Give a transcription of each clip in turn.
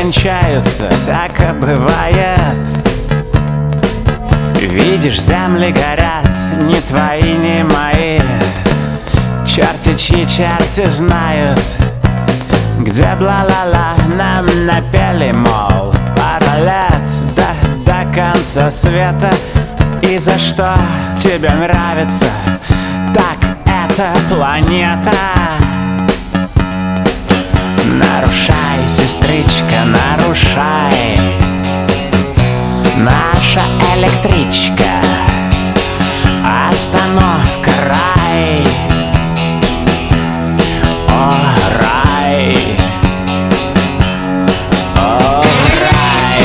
кончаются, всяко бывает. Видишь, земли горят, ни твои, ни мои. Черти чьи черти знают, где бла-ла-ла. Нам напели, мол, пара лет до конца света. И за что тебе нравится так эта планета? Нарушай, сестричка, нарушай. Наша электричка, остановка, рай. О, рай. О, рай.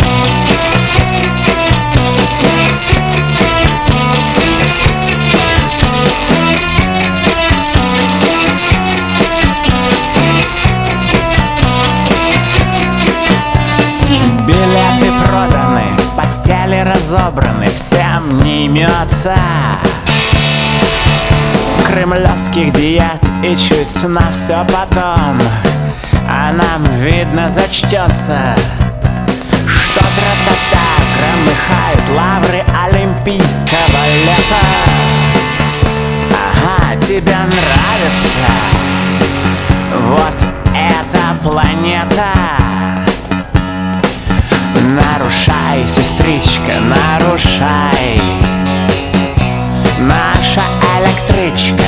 Билеты проданы, постели разобраны, всем не имется кремлевских диет и чуть на все потом. А нам, видно, зачтется, что тра-та-та громыхают лавры олимпийского лета. Ага, тебе нравится вот эта планета? Нарушай, сестричка, нарушай. Наша электричка,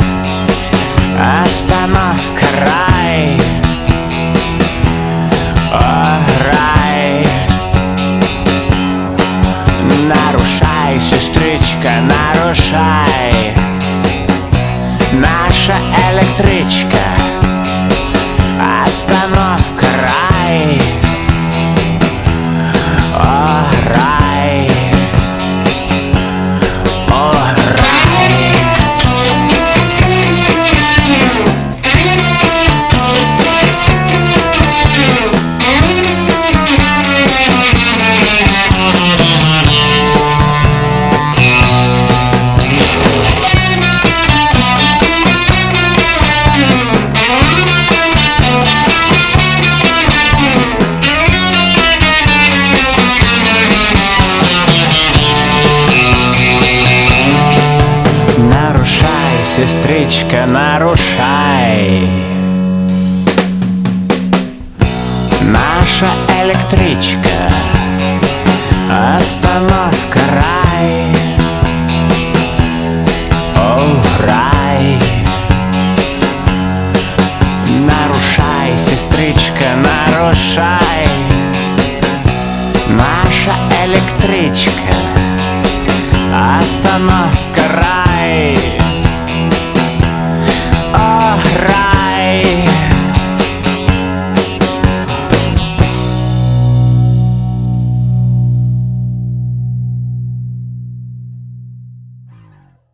остановка, рай. О, рай. Нарушай, сестричка, нарушай. Наша электричка, остановка, рай. О, рай. О, рай. Сестричка, нарушай. Наша электричка, остановка, рай. О, рай. Нарушай, сестричка, нарушай. Наша электричка, остановка, рай.